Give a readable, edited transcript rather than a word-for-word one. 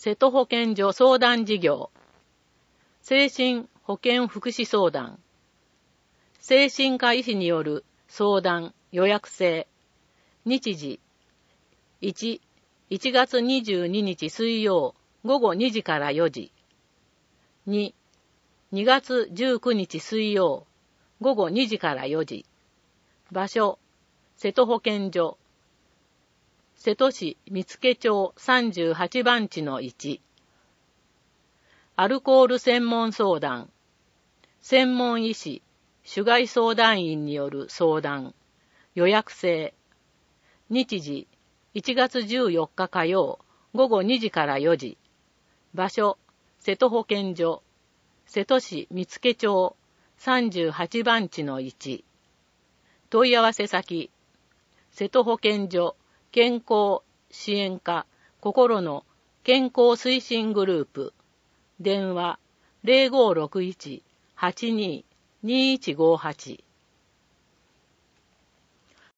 瀬戸保健所相談事業、精神保健福祉相談、精神科医師による相談予約制、日時、1月22日水曜午後2時から4時、2月19日水曜午後2時から4時、場所、瀬戸保健所、瀬戸市見附町38番地の1、アルコール専門相談、専門医師、主害相談員による相談、予約制、日時、1月14日火曜午後2時から4時、場所、瀬戸保健所、瀬戸市見附町38番地の1、問い合わせ先、瀬戸保健所健康支援課心の健康推進グループ、電話 0561-82-2158